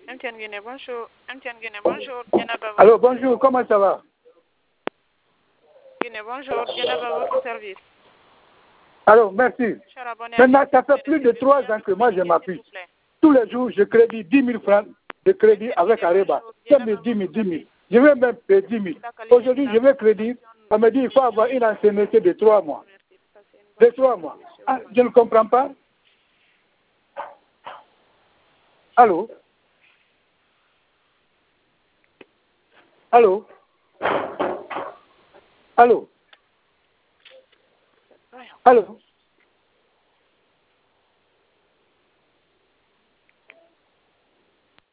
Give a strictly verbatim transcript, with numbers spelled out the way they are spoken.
M T N Guinée, bonjour. M T N Guinée, bonjour. Allô, bonjour, comment ça va? Guinée, bonjour. Je n'ai pas votre service. Allô, merci. Maintenant, ça fait plus de trois ans que moi je m'appuie. Tous les jours, je crédit dix mille francs de crédit avec Areba. Je me dis, dix mille. Je vais même payer dix mille. Aujourd'hui, je vais crédit. On me dit qu'il faut avoir une ancienneté de trois mois. De trois mois. Ah, je ne comprends pas. Allô? Allô? Allô? Allô?